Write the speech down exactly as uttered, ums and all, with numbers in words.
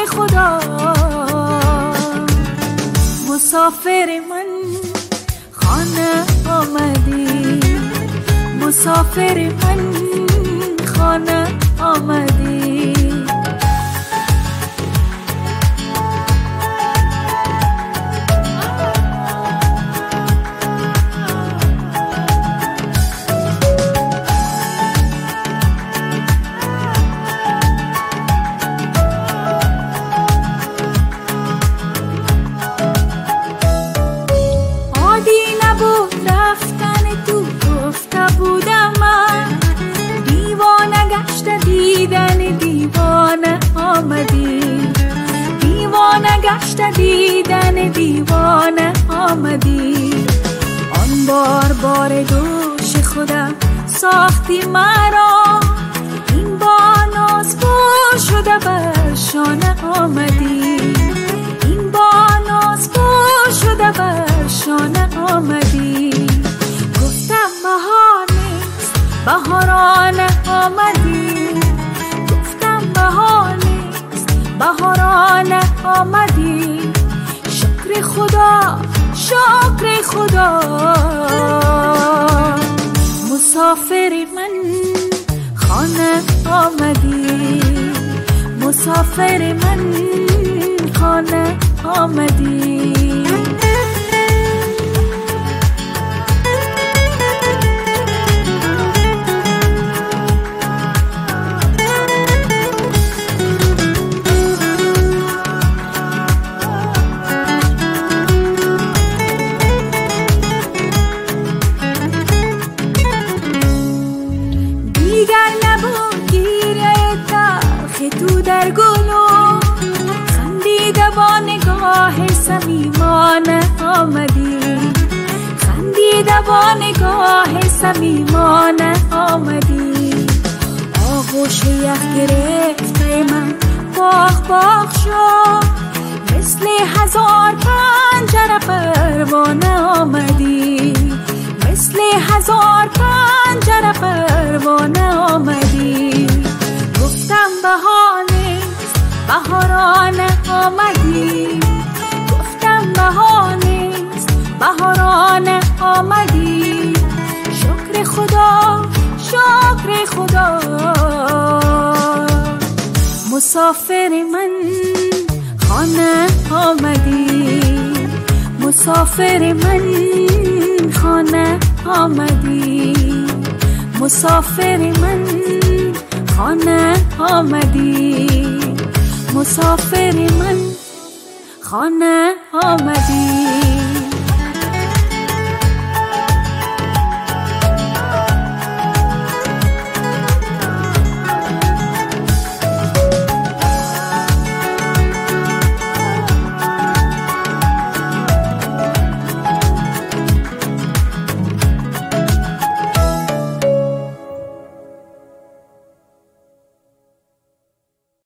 خدا. مسافر من خانه آمدی، مسافر من خانه آمدی. گشت دیدن دیوانه آمدی. آن بار بار دوش خودم ساختی مرا، این بار ناز بر شده بر شانه آمدی. این بار ناز بر شده بر شانه آمدی. گفتم بهار نیست بهارانه آمدی، گفتم بهار نیست بهارانه آمدی. شکر خدا شکر خدا. مسافر من خانه آمدی، مسافر من خانه آمدی. در گلو خندیده با نگاه صمیمانه آمدی، خندیده با نگاه صمیمانه آمدی. آغوش یخ گرفته من باغ باغ شد، مثل هزار پنجره پروانه آمدی، مثل هزار پنجره پروانه آمدی. گفتم بهار نیست بهارانه آمدی، گفتم بهار نیست بهارانه آمدی. شکر خدا شکر خدا. مسافر من خانه آمدی، مسافر من خانه آمدی. مسافر من خانه آمدی، مسافر من خانه آمدی.